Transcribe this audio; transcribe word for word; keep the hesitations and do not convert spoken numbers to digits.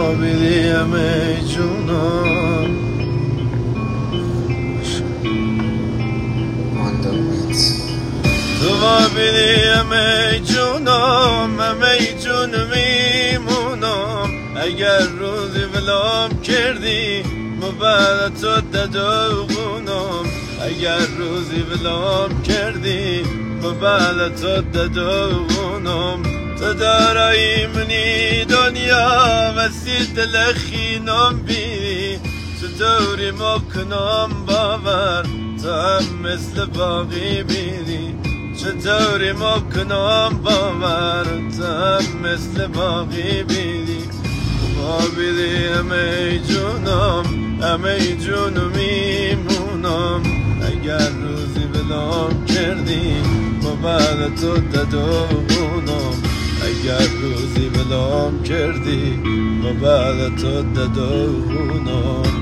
خوابیدیم ای جونم تو خوابیدیم ای جونم ای جون میمونم اگر روزی ولام کردی بعد تو ددوغونم اگر روزی ولام کردی بعد تو ددوغونم تو دارایی منی دنیا وسی دلخینم بی چطوری مکنم باور تو هم مثل باقی بیری چطوری مکنم باور تو هم مثل باقی بیری خوابیدیم ای جونم ای جون میمونم اگر روزی ولام کردی و بعد تو ددوغونم اگر روزی ولام کردی و بعد تو ددوغونم